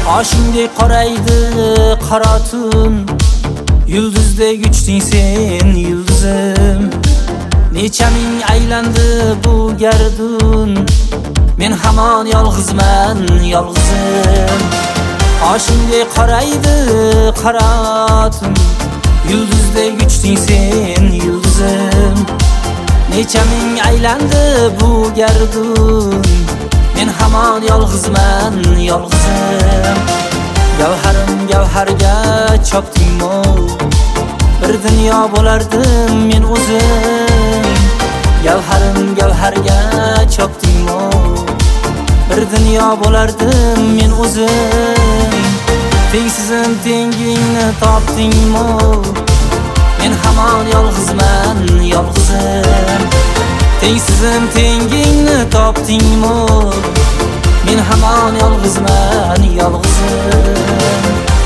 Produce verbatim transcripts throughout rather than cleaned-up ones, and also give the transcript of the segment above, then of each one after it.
Qoshingdek qoraydi qora tun, yulduzdek uchding sen yulduzim. Necha ming aylandi bu gardun, men hamon yolg'izman yolg'izim. Qoshingdek qoraydi qora tun, yulduzdek uchding sen yulduzim. Necha ming aylandi bu gardun, men hamon yolg'izman yolg'izim. Gavharim gavharga chopdingmi, bir dunyo bo'lardim men o'zim. Gavharim gavharga chopdingmi, bir dunyo bo'lardim men o'zim. Tengsizim tengingni topdingmi, men hamon yolg'izman yolg'izim. Tengsizim tengingni topdingmi, men hamon yolg'izman yolg'izim.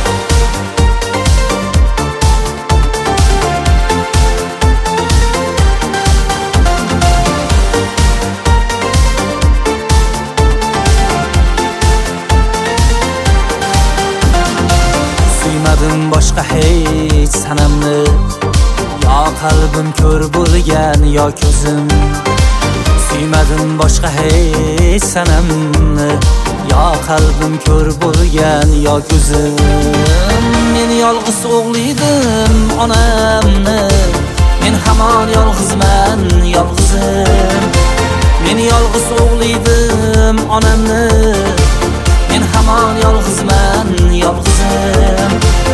Suymadim boshqa hech sanamni, yo qalbim ko'r bo'lgan yo ko'zim. Suymadim boshqa hech sanamni, yo qalbim ko'r bo'lgan yo ko'zim. Men yolg'iz o'g'lidim onamni, men hamon yolg'izman yolg'izim. Men yolg'iz o'g'lidim onamni, men hamon yolg'izman yolg'izim.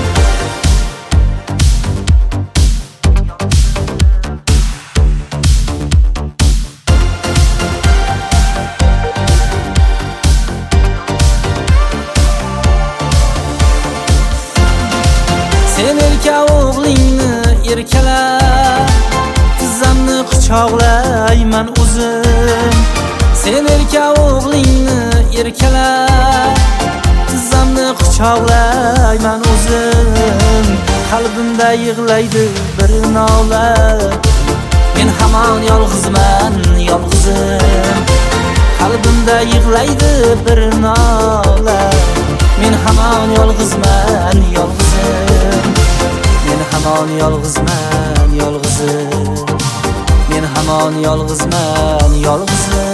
Sen erka o'g'lingni erkala, tizzamni quchoqlayman o'zim. Sen erka o'g'lingni erkala, tizzamni quchoqlayman o'zim. Qalbimda yig'laydi bir nola, men hamon yolg'izman yolg'izim. Qalbimda yig'laydi bir nola, men hamon yolg'izman yolg'izim. Men hamon yolg'izman yolg'izim. Men hamon yolg'izman yolg'izim.